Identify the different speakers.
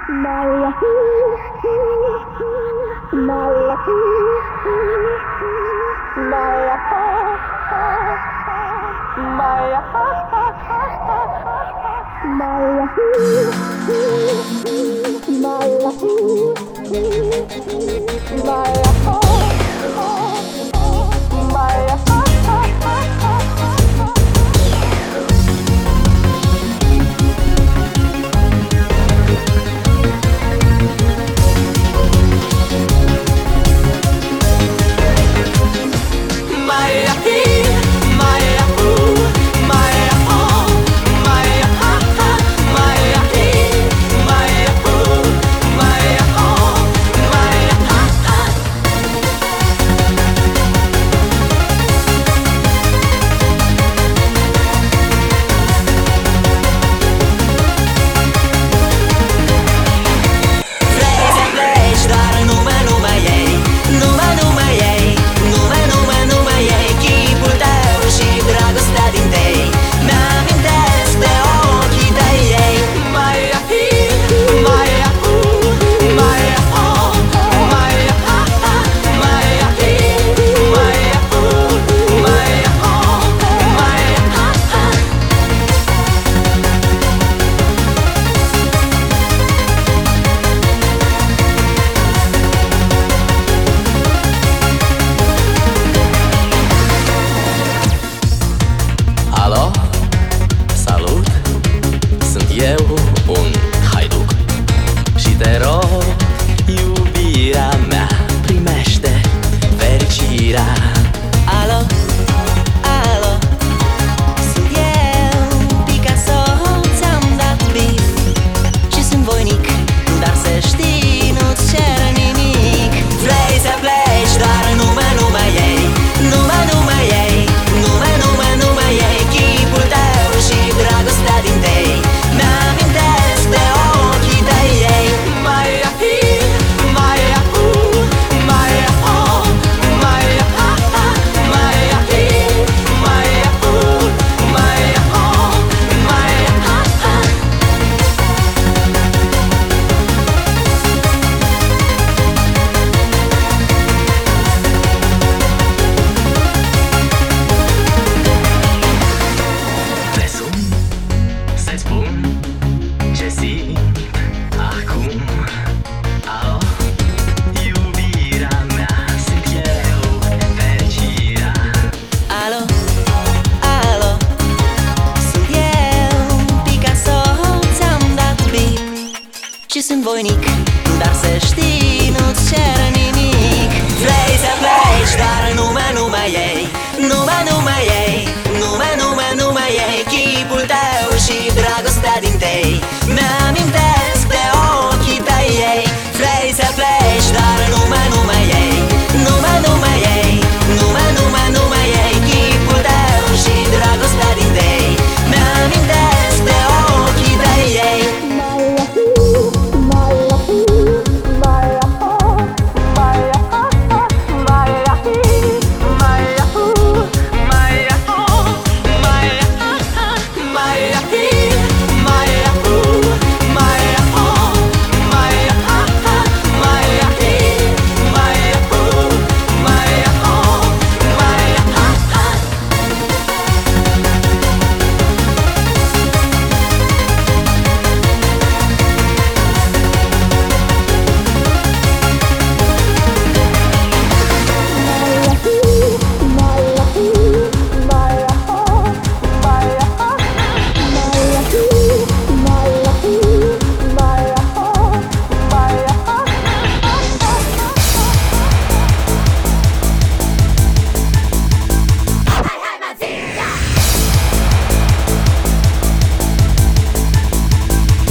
Speaker 1: Maya, Maya, Maya, Maya, Maya,
Speaker 2: eu un haiduc și te rog, iubirea mea, primește fericirea.
Speaker 3: Alo, alo, sunt eu, Picasso, ți-am dat beat și sunt voinic, dar să știi, nu-ți cer nimic. Vrei să pleci, doar nume ei, nume ei, nume ei, chipul tău și dragostea din tei mi-amintesc de ochii tăi ei. Maya, Maya, Maya, Maya, Maya, Maya, Maya, Maya.
Speaker 2: Te sun să-ți spun ce simt acum. Alo, iubirea mea, sunt eu, fericirea.
Speaker 3: Alo, alo, sunt eu, Picasso, ți-am dat beat și sunt voinic, dar să știi,